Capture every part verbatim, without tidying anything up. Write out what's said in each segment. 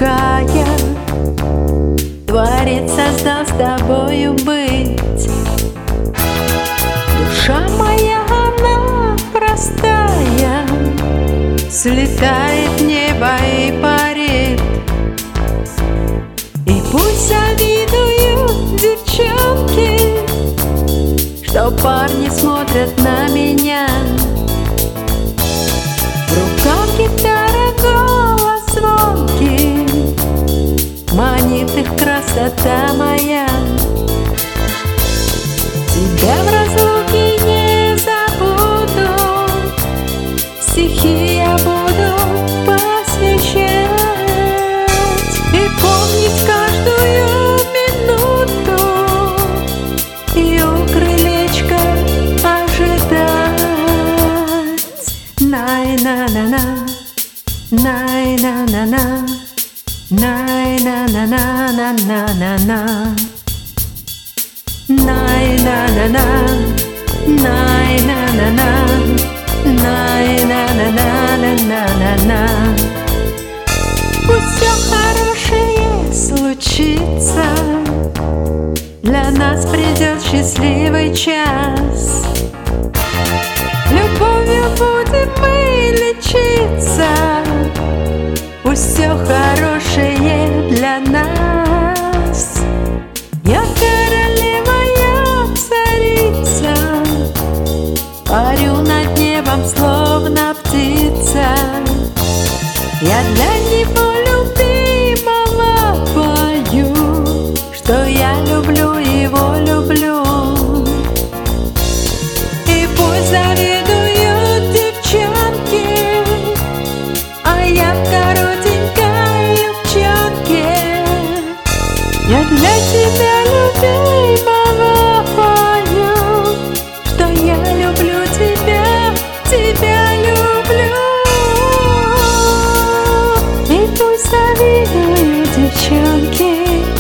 какая Творец создал с тобою быть. Душа моя, она простая, слетает в небо и парит. И пусть завидуют девчонки, что парни смотрят на меня. В руках гитара, голос звонкий, манит их красота моя. Тебя в разлуке не забуду, стихи я буду посвящать и помнить каждую минуту, и у крылечка ожидать. Най-на-на-на, най-на-на-на, най-на-на-на-на-на-на-на, най-на-на-на, най-на-на-на, най-на-на-на-на-на-на-на. Пусть все хорошее случится, для нас придет счастливый час. Любовью будем мы лечиться, пусть все хорошее для нас. Я королева, я царица, парю над небом, словно птица. Я для него любимого пою, что я люблю его, люблю. И пусть завидуют девчонки, а я в коротенькой юбчонке. Я для тебя любимого пою, что я люблю тебя, тебя люблю. И пусть завидуют девчонки,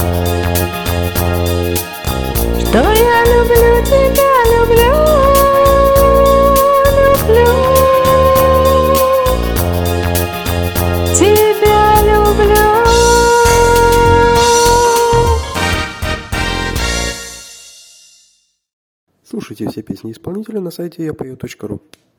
что я люблю тебя, люблю, люблю, тебя люблю. Слушайте все песни исполнителя на сайте я пою точка ру.